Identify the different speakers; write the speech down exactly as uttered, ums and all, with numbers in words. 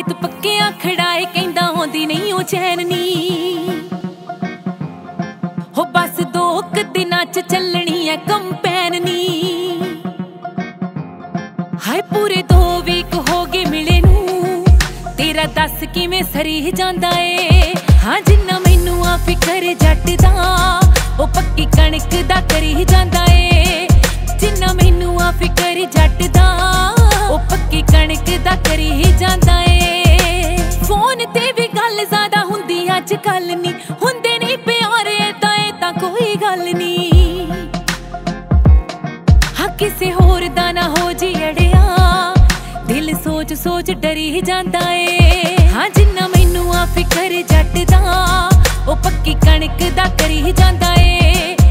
Speaker 1: ਤੂੰ ਪੱਕਿਆਂ ਖੜਾਏ ਕਹਿੰਦਾ ਹੁੰਦੀ ਨਹੀਂ ਉਹ ਚੈਨ ਨੀ ਹੋ ਬਸ ਦੋ ਕੁ ਦਿਨਾਂ ਚ ਚੱਲਣੀ ਐ ਕੰਪੈਨ ਨੀ ਹਾਏ ਪੂਰੇ ਦੋ ਵੀਕ ਹੋ ਗਏ ਮਿਲੇ ਨੂੰ ਤੇਰਾ ਦੱਸ ਕਿਵੇਂ ਸਰੀ ਜਾਂਦਾ ਏ ਹਾਂ ਜਿੰਨਾ ਮੈਨੂੰ ਆ ਫਿਕਰ ਜੱਟ ਦਾ ਉਹ ਪੱਕੀ ਕਣਕ ਦਾ ਕਰੀ ਜਾਂਦਾ ਏ ਜਿੰਨਾ ਮੈਨੂੰ ਆ ਫਿਕਰ ਜੱਟ ਦਾ ਉਹ ਪੱਕੀ ਕਣਕ ਦਾ ਕਰੀ ਜਾਂਦਾ ਏ ਫੋਨ ਤੇ ਵੀ ਗੱਲ ਜ਼ਿਆਦਾ ਹੁੰਦੀ ਅੱਜ ਕੱਲ ਨੀ ਹੁੰਦੇ ਨਹੀਂ ਪਿਆਰੇ ਏਦਾਂ ਏ ਤਾਂ ਕੋਈ ਗੱਲ ਨੀ ਹਾਂ ਕਿਸੇ ਹੋਰ ਦਾ ਨਾ ਹੋ ਜੀ ਅੜਿਆ ਦਿਲ ਸੋਚ ਸੋਚ ਡਰੀ ਜਾਂਦਾ ਏ ਹਾਂ ਜਿੰਨਾ ਮੈਨੂੰ ਆ ਫਿਕਰ ਜੱਟ ਦਾ ਉਹ ਪੱਕੀ ਕਣਕ ਦਾ ਕਰੀ ਜਾਂਦਾ ਏ